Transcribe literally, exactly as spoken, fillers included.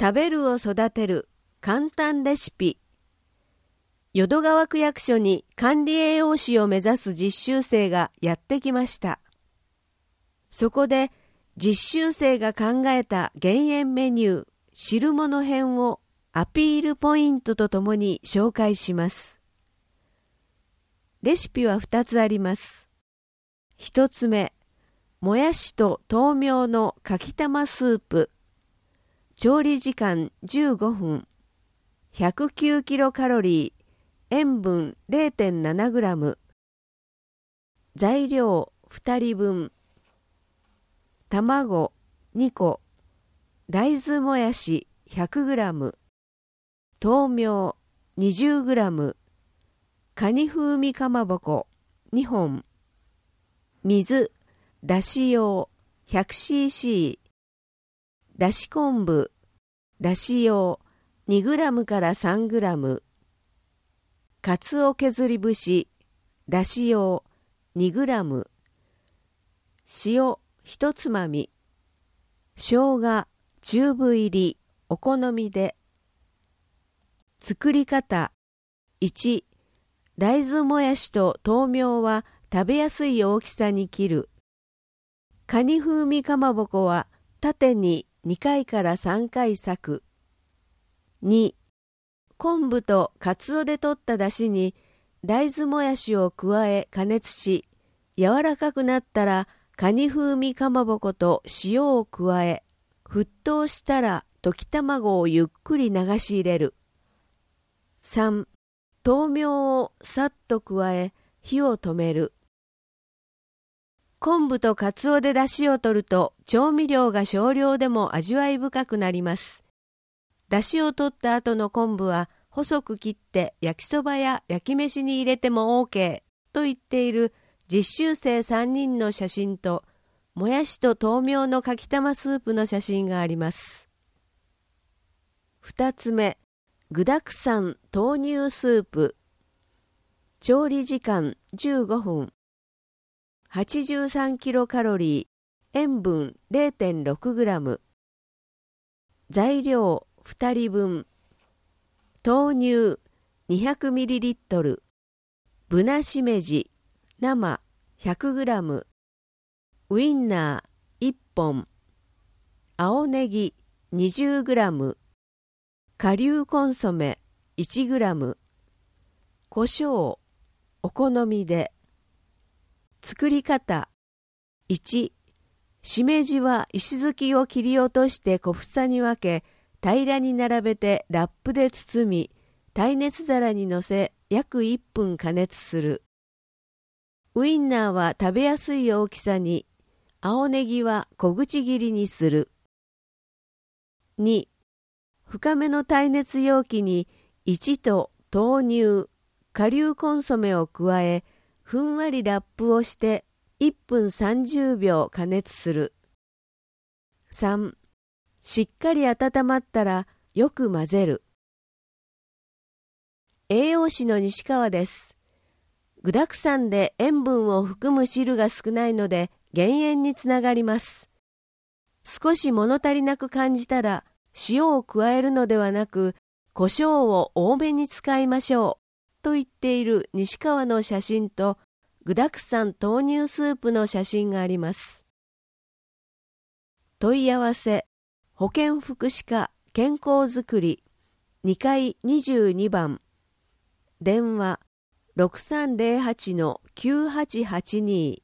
食べるを育てる簡単レシピ。淀川区役所に管理栄養士を目指す実習生がやってきました。そこで実習生が考えた減塩メニュー、汁物編をアピールポイントとともに紹介します。レシピはふたつあります。ひとつめ、もやしと豆苗のかきたまスープ。調理時間じゅうごふん。ひゃくきゅうキロカロリー。塩分 れいてんななグラム。材料ふたりぶん。卵にこ。大豆もやし ひゃくグラム。豆苗 にじゅうグラム。カニ風味かまぼこにほん。水、だし用 ひゃくシーシー。だし昆布、だし用 にグラムからさんグラム。かつお削り節、だし用 にグラム。塩ひとつまみ。生姜チューブ入り、お好みで。作り方いち、大豆もやしと豆苗は食べやすい大きさに切る。カニ風味かまぼこは縦ににかいからさんかい裂く。に、昆布とかつおで取っただしに大豆もやしを加え加熱し、柔らかくなったらカニ風味かまぼこと塩を加え、沸騰したら溶き卵をゆっくり流し入れる。さん、豆苗をさっと加え火を止める。昆布とかつおで出汁を取ると調味料が少量でも味わい深くなります。出汁を取った後の昆布は細く切って焼きそばや焼き飯に入れても OK と言っている実習生さんにんの写真と、もやしと豆苗のかきたまスープの写真があります。ふたつめ、具だくさん豆乳スープ。調理時間じゅうごふん。はちじゅうさんキロカロリー。塩分 れいてんろくグラム。材料ふたりぶん。豆乳 にひゃくミリリットル。ぶなしめじ生 ひゃくグラム。ウインナーいっぽん。青ネギ にじゅうグラム。顆粒コンソメ いちグラム。胡椒お好みで。作り方いち、しめじは石突きを切り落として小房に分け、平らに並べてラップで包み、耐熱皿にのせ約いっぷん加熱する。ウインナーは食べやすい大きさに、青ネギは小口切りにする。に、深めの耐熱容器にいちと豆乳、顆粒コンソメを加え、ふんわりラップをしていっぷんさんじゅうびょう加熱する。さん、しっかり温まったらよく混ぜる。栄養士の西川です。具だくさんで塩分を含む汁が少ないので減塩につながります。少し物足りなく感じたら塩を加えるのではなく、胡椒を多めに使いましょうと言っている西川の写真と具だくさん豆乳スープの写真があります。問い合わせ、保健福祉課健康づくりにかいにじゅうにばん。電話 ろくさんぜろはちのきゅうはちはちに。